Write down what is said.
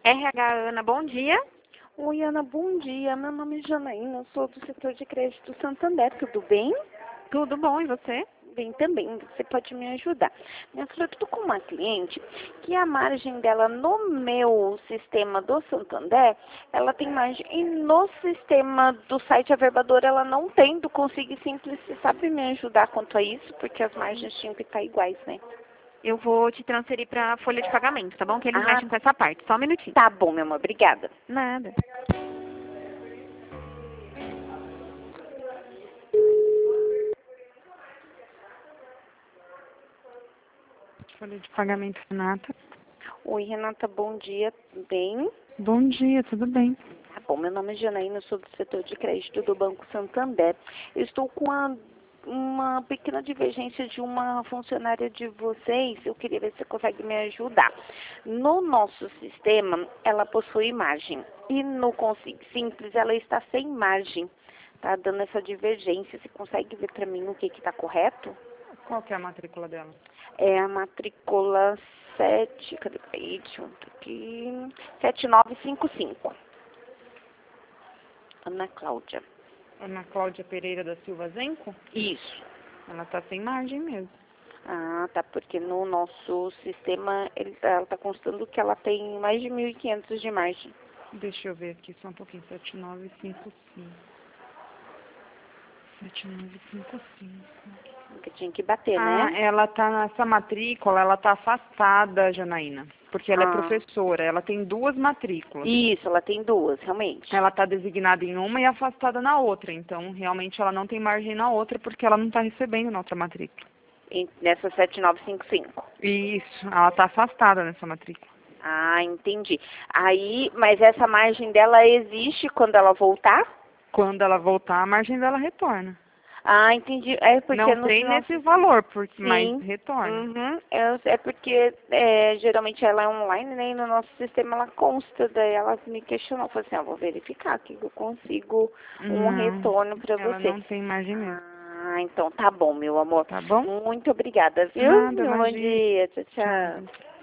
RH Ana, bom dia. Oi, Ana, bom dia. Meu nome é Janaína, eu sou do setor de crédito Santander, tudo bem? Tudo bom, e você? Bem também, você pode me ajudar. Minha filha, eu estou com uma cliente que a margem dela no meu sistema do Santander, ela tem margem, e no sistema do site Averbador ela não tem, do Consigo Simples. Você sabe me ajudar quanto a isso? Porque as margens tinham que estar iguais, né? Eu vou te transferir para a folha de pagamento, tá bom? Que eles Ah, mexem com essa parte. Só um minutinho. tá bom, meu amor, obrigada. Nada. Folha de pagamento, Renata. Oi, Renata, bom dia, tudo bem? Bom dia, tudo bem? Tá bom, meu nome é Janaína, eu sou do setor de crédito do Banco Santander. Eu estou com uma pequena divergência de uma funcionária de vocês. Eu queria ver se você consegue me ajudar. No nosso sistema, ela possui margem. E no Consigo Simples, ela está sem margem. Tá dando essa divergência. Você consegue ver para mim o que está correto? Qual que é a matrícula dela? É a matrícula 7, cadê aí? Deixa eu ver aqui. 7955. Ana Cláudia. Ana Cláudia Pereira da Silva Zenco? Isso. Ela tá sem margem mesmo. Ah, tá, porque no nosso sistema ela está constando que ela tem mais de 1.500 de margem. Deixa eu ver aqui só um pouquinho. 7955. 7955. Que tinha que bater, Ah, né? ela tá nessa matrícula, ela tá afastada, Janaína. Porque ela é Ah, professora, ela tem duas matrículas. isso, ela tem duas, realmente. Ela está designada em uma e afastada na outra. Então, realmente, ela não tem margem na outra porque ela não está recebendo na outra matrícula. Nessa 7955. Isso, ela está afastada nessa matrícula. Ah, entendi. Aí, mas essa margem dela existe quando ela voltar? Quando ela voltar, a margem dela retorna. Ah, entendi. É porque Não no tem nosso... nesse valor, mas Sim. retorna. Uhum. É porque geralmente ela é online, né? E no nosso sistema ela consta. Daí ela me questionou. Falei assim, vou verificar aqui que eu consigo um Não, retorno para ela você. não tem margem mesmo. Ah, então tá bom, meu amor. Tá bom? Muito obrigada, viu? Nada, Bom imagina. dia. Tchau, tchau. Tchau.